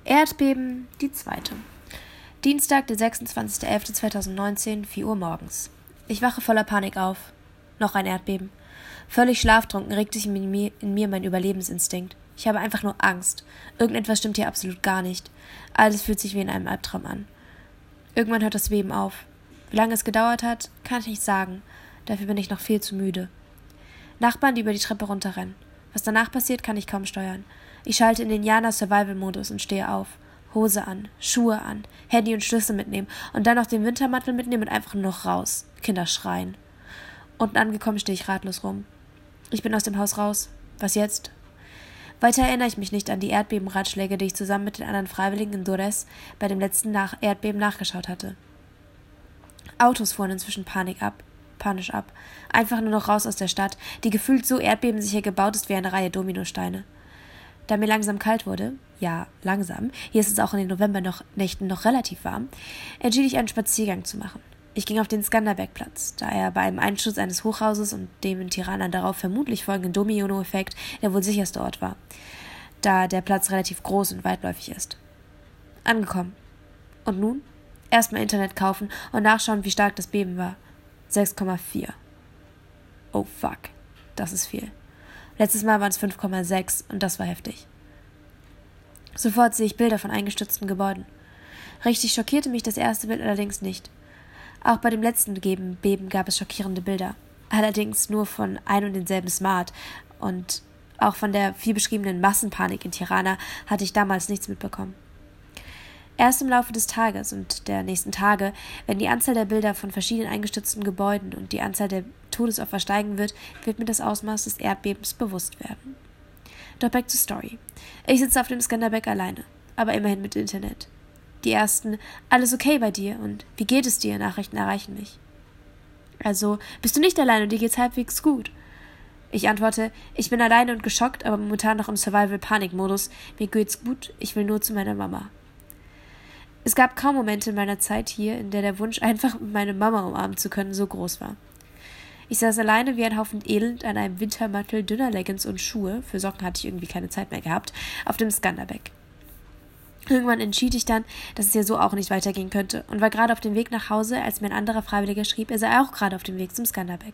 Erdbeben, die zweite. Dienstag, der 26.11.2019, 4 Uhr morgens. Ich wache voller Panik auf. Noch ein Erdbeben. Völlig schlaftrunken regt sich in mir mein Überlebensinstinkt. Ich habe einfach nur Angst. Irgendetwas stimmt hier absolut gar nicht. Alles fühlt sich wie in einem Albtraum an. Irgendwann hört das Beben auf. Wie lange es gedauert hat, kann ich nicht sagen. Dafür bin ich noch viel zu müde. Nachbarn, die über die Treppe runterrennen. Was danach passiert, kann ich kaum steuern. Ich schalte in den Jana-Survival-Modus und stehe auf. Hose an, Schuhe an, Handy und Schlüssel mitnehmen und dann noch den Wintermantel mitnehmen und einfach nur noch raus. Kinder schreien. Unten angekommen stehe ich ratlos rum. Ich bin aus dem Haus raus. Was jetzt? Weiter erinnere ich mich nicht an die Erdbebenratschläge, die ich zusammen mit den anderen Freiwilligen in Durres bei dem letzten Erdbeben nachgeschaut hatte. Autos fuhren inzwischen panisch ab. Einfach nur noch raus aus der Stadt, die gefühlt so erdbebensicher gebaut ist wie eine Reihe Dominosteine. Da mir langsam kalt wurde, ja, langsam, hier ist es auch in den Novembernächten noch relativ warm, entschied ich einen Spaziergang zu machen. Ich ging auf den Skanderbeg-Platz, da er bei einem Einsturz eines Hochhauses und dem in Tirana darauf vermutlich folgenden Domino-Effekt der wohl sicherste Ort war, da der Platz relativ groß und weitläufig ist. Angekommen. Und nun? Erstmal Internet kaufen und nachschauen, wie stark das Beben war. 6,4. Oh fuck, das ist viel. Letztes Mal waren es 5,6 und das war heftig. Sofort sehe ich Bilder von eingestürzten Gebäuden. Richtig schockierte mich das erste Bild allerdings nicht. Auch bei dem letzten Beben gab es schockierende Bilder. Allerdings nur von ein und denselben Smart. Und auch von der viel beschriebenen Massenpanik in Tirana hatte ich damals nichts mitbekommen. Erst im Laufe des Tages und der nächsten Tage, wenn die Anzahl der Bilder von verschiedenen eingestürzten Gebäuden und die Anzahl der Todesopfer steigen wird mir das Ausmaß des Erdbebens bewusst werden. Doch back to story. Ich sitze auf dem Skanderbeg alleine, aber immerhin mit Internet. Die ersten „Alles okay bei dir" und „Wie geht es dir" Nachrichten erreichen mich. Also, bist du nicht alleine und dir geht's halbwegs gut? Ich antworte, ich bin alleine und geschockt, aber momentan noch im Survival-Panik-Modus. Mir geht's gut, ich will nur zu meiner Mama. Es gab kaum Momente in meiner Zeit hier, in der Wunsch, einfach meine Mama umarmen zu können, so groß war. Ich saß alleine wie ein Haufen Elend an einem Wintermantel, dünner Leggings und Schuhe, für Socken hatte ich irgendwie keine Zeit mehr gehabt, auf dem Skanderbeg. Irgendwann entschied ich dann, dass es ja so auch nicht weitergehen könnte und war gerade auf dem Weg nach Hause, als mir ein anderer Freiwilliger schrieb, er sei auch gerade auf dem Weg zum Skanderbeg.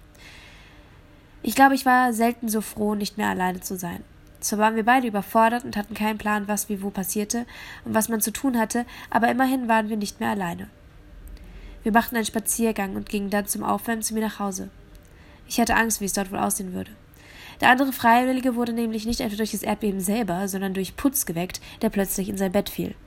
Ich glaube, ich war selten so froh, nicht mehr alleine zu sein. Zwar waren wir beide überfordert und hatten keinen Plan, was wie wo passierte und was man zu tun hatte, aber immerhin waren wir nicht mehr alleine. Wir machten einen Spaziergang und gingen dann zum Aufwärmen zu mir nach Hause. Ich hatte Angst, wie es dort wohl aussehen würde. Der andere Freiwillige wurde nämlich nicht etwa durch das Erdbeben selber, sondern durch Putz geweckt, der plötzlich in sein Bett fiel.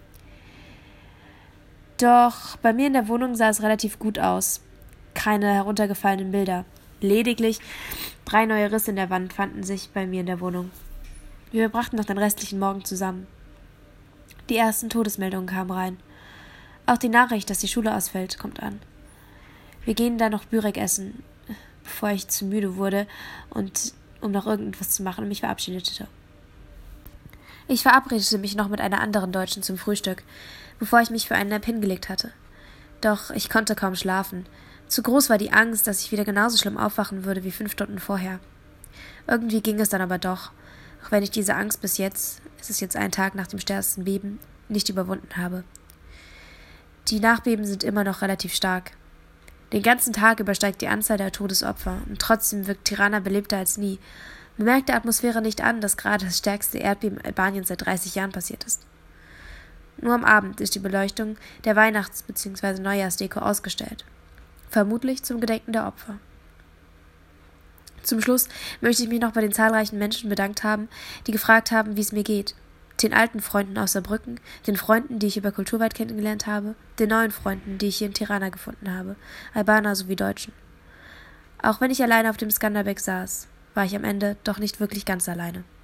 Doch bei mir in der Wohnung sah es relativ gut aus. Keine heruntergefallenen Bilder. Lediglich 3 neue Risse in der Wand fanden sich bei mir in der Wohnung. Wir verbrachten noch den restlichen Morgen zusammen. Die ersten Todesmeldungen kamen rein. Auch die Nachricht, dass die Schule ausfällt, kommt an. Wir gehen dann noch Börek essen, bevor ich zu müde wurde und um noch irgendwas zu machen und mich verabschiedete. Ich verabredete mich noch mit einer anderen Deutschen zum Frühstück, bevor ich mich für einen Nap hingelegt hatte. Doch ich konnte kaum schlafen. Zu groß war die Angst, dass ich wieder genauso schlimm aufwachen würde wie 5 Stunden vorher. Irgendwie ging es dann aber doch, auch wenn ich diese Angst bis jetzt, es ist jetzt ein Tag nach dem stärksten Beben, nicht überwunden habe. Die Nachbeben sind immer noch relativ stark. Den ganzen Tag übersteigt die Anzahl der Todesopfer und trotzdem wirkt Tirana belebter als nie. Man merkt der Atmosphäre nicht an, dass gerade das stärkste Erdbeben Albaniens seit 30 Jahren passiert ist. Nur am Abend ist die Beleuchtung der Weihnachts- bzw. Neujahrsdeko ausgestellt. Vermutlich zum Gedenken der Opfer. Zum Schluss möchte ich mich noch bei den zahlreichen Menschen bedankt haben, die gefragt haben, wie es mir geht. Den alten Freunden aus Saarbrücken, den Freunden, die ich über Kulturweit kennengelernt habe, den neuen Freunden, die ich hier in Tirana gefunden habe, Albaner sowie Deutschen. Auch wenn ich alleine auf dem Skanderbeg saß, war ich am Ende doch nicht wirklich ganz alleine.